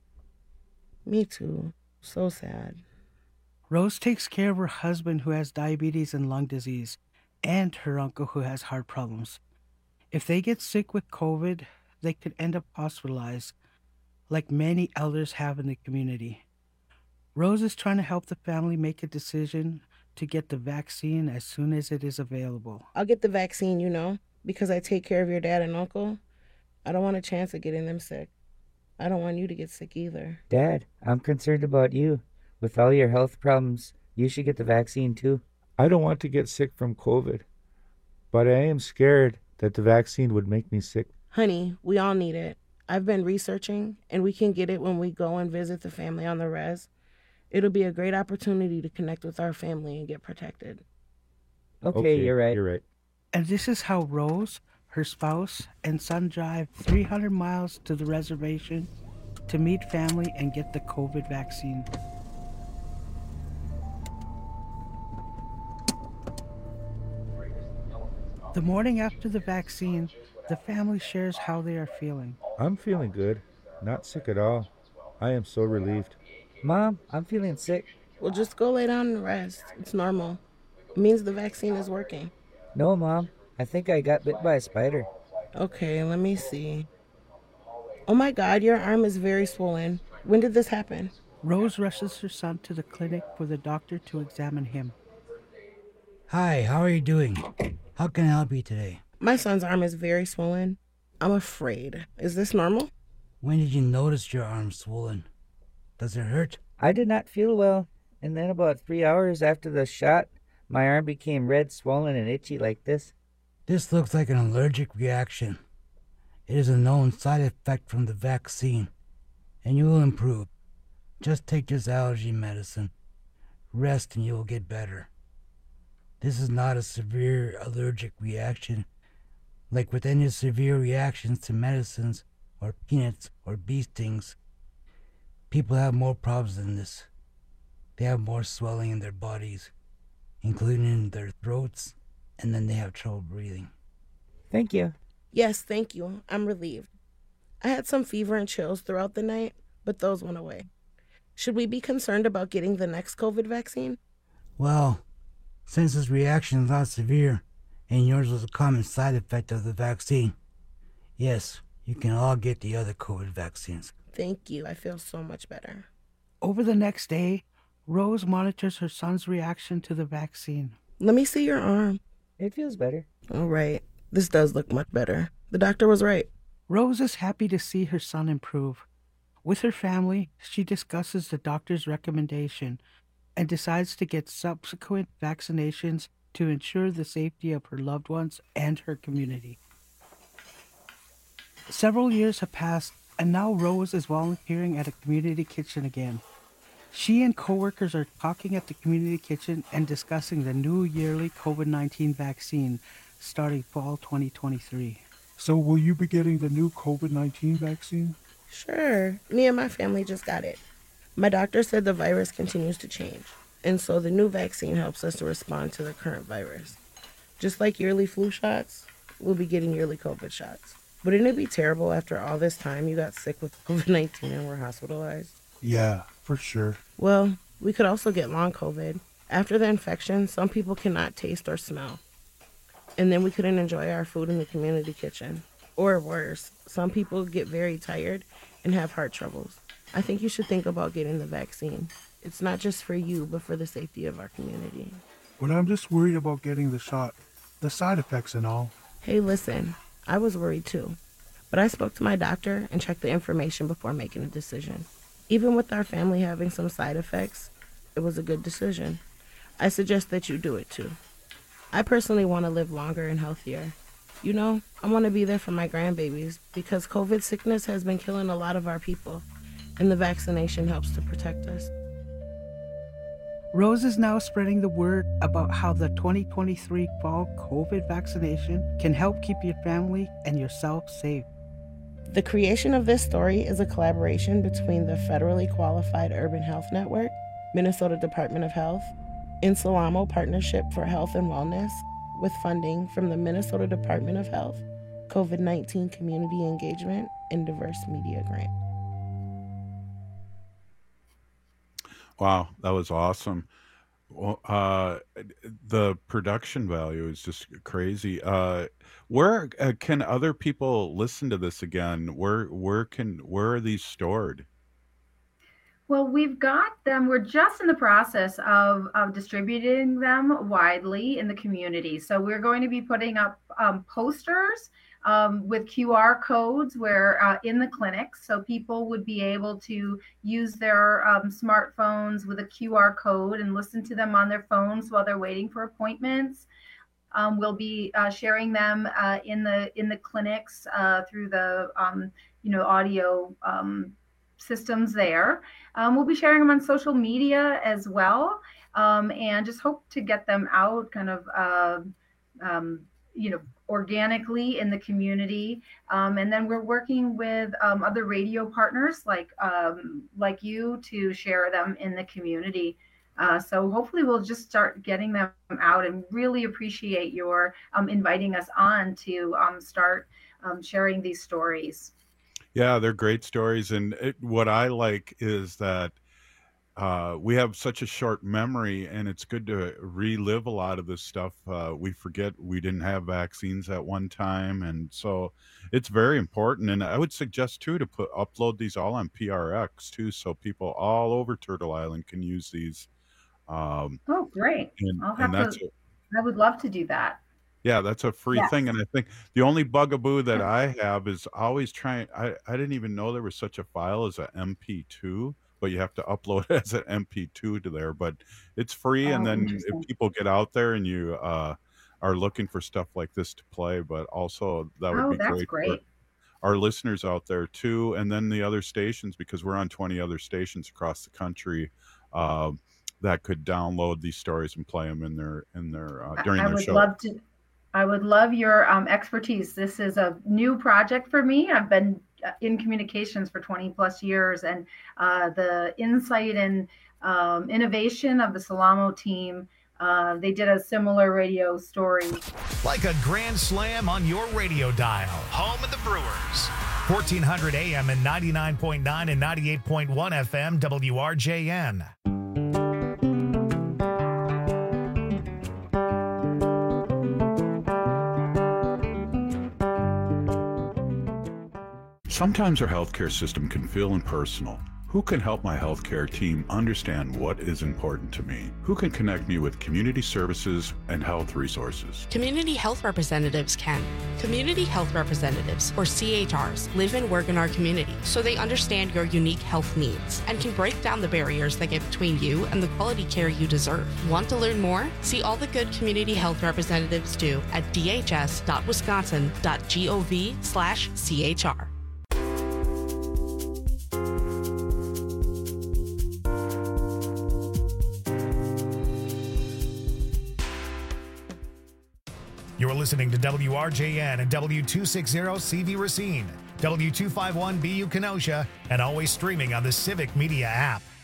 Me too. So sad. Rose takes care of her husband who has diabetes and lung disease, and her uncle who has heart problems. If they get sick with COVID, they could end up hospitalized, like many elders have in the community. Rose is trying to help the family make a decision to get the vaccine as soon as it is available. I'll get the vaccine, because I take care of your dad and uncle. I don't want a chance of getting them sick. I don't want you to get sick either. Dad, I'm concerned about you. With all your health problems, you should get the vaccine too. I don't want to get sick from COVID, but I am scared that the vaccine would make me sick. Honey, we all need it. I've been researching, and we can get it when we go and visit the family on the res. It'll be a great opportunity to connect with our family and get protected. Okay, you're right. And this is how Rose, her spouse, and son drive 300 miles to the reservation to meet family and get the COVID vaccine. The morning after the vaccine, the family shares how they are feeling. I'm feeling good. Not sick at all. I am so relieved. Mom, I'm feeling sick. Well, just go lay down and rest. It's normal. It means the vaccine is working. No, Mom. I think I got bit by a spider. Okay, let me see. Oh my God, your arm is very swollen. When did this happen? Rose rushes her son to the clinic for the doctor to examine him. Hi, how are you doing? How can I help you today? My son's arm is very swollen. I'm afraid. Is this normal? When did you notice your arm swollen? Does it hurt? I did not feel well, and then about 3 hours after the shot, my arm became red, swollen, and itchy like this. This looks like an allergic reaction. It is a known side effect from the vaccine, and you will improve. Just take this allergy medicine. Rest and you will get better. This is not a severe allergic reaction, like with any severe reactions to medicines or peanuts or bee stings. People have more problems than this. They have more swelling in their bodies, including in their throats, and then they have trouble breathing. Thank you. Yes, thank you. I'm relieved. I had some fever and chills throughout the night, but those went away. Should we be concerned about getting the next COVID vaccine? Well, since this reaction is not severe, and yours was a common side effect of the vaccine, yes, you can all get the other COVID vaccines. Thank you. I feel so much better. Over the next day, Rose monitors her son's reaction to the vaccine. Let me see your arm. It feels better. All right. This does look much better. The doctor was right. Rose is happy to see her son improve. With her family, she discusses the doctor's recommendation and decides to get subsequent vaccinations to ensure the safety of her loved ones and her community. Several years have passed, and now Rose is volunteering at a community kitchen again. She and coworkers are talking at the community kitchen and discussing the new yearly COVID-19 vaccine starting fall 2023. So will you be getting the new COVID-19 vaccine? Sure. Me and my family just got it. My doctor said the virus continues to change, and so the new vaccine helps us to respond to the current virus. Just like yearly flu shots, we'll be getting yearly COVID shots. Wouldn't it be terrible after all this time you got sick with COVID-19 and were hospitalized? Yeah, for sure. Well, we could also get long COVID. After the infection, some people cannot taste or smell. And then we couldn't enjoy our food in the community kitchen. Or worse, some people get very tired and have heart troubles. I think you should think about getting the vaccine. It's not just for you, but for the safety of our community. But I'm just worried about getting the shot, the side effects and all. Hey, listen, I was worried too. But I spoke to my doctor and checked the information before making a decision. Even with our family having some side effects, it was a good decision. I suggest that you do it too. I personally want to live longer and healthier. You know, I want to be there for my grandbabies because COVID sickness has been killing a lot of our people, and the vaccination helps to protect us. Rose is now spreading the word about how the 2023 fall COVID vaccination can help keep your family and yourself safe. The creation of this story is a collaboration between the Federally Qualified Urban Health Network, Minnesota Department of Health, and Salamo Partnership for Health and Wellness, with funding from the Minnesota Department of Health, COVID-19 Community Engagement, and Diverse Media Grant. Wow, that was awesome. Well, the production value is just crazy. Where can other people listen to this again? Where are these stored? Well, we've got them. We're just in the process of distributing them widely in the community. So we're going to be putting up posters with QR codes where in the clinics, so people would be able to use their smartphones with a QR code and listen to them on their phones while they're waiting for appointments. We'll be sharing them in the clinics through the audio systems there. We'll be sharing them on social media as well, and just hope to get them out kind of organically in the community. And then we're working with other radio partners like you to share them in the community. So hopefully we'll just start getting them out, and really appreciate your inviting us on to start sharing these stories. Yeah, they're great stories. And what I like is that we have such a short memory, and it's good to relive a lot of this stuff. We forget we didn't have vaccines at one time, and so it's very important. And I would suggest too to upload these all on PRX too, so people all over Turtle Island can use these. Oh, great! I would love to do that. Yeah, that's a free thing. And I think the only bugaboo that I have is always trying. I didn't even know there was such a file as a MP2. But you have to upload it as an MP2 to there. But it's free, and then if people get out there and you are looking for stuff like this to play, but also that would be great for our listeners out there too, and then the other stations, because we're on 20 other stations across the country that could download these stories and play them in their during their show. I would love your expertise. This is a new project for me. I've been in communications for 20 plus years, and the insight and innovation of the Salamo team, they did a similar radio story. Like a grand slam on your radio dial, home of the Brewers. 1400 AM and 99.9 and 98.1 FM WRJN. Sometimes our healthcare system can feel impersonal. Who can help my healthcare team understand what is important to me? Who can connect me with community services and health resources? Community health representatives can. Community health representatives, or CHRs, live and work in our community, so they understand your unique health needs and can break down the barriers that get between you and the quality care you deserve. Want to learn more? See all the good community health representatives do at dhs.wisconsin.gov/CHR. You're listening to WRJN and W260CV Racine, W251BU Kenosha, and always streaming on the Civic Media app.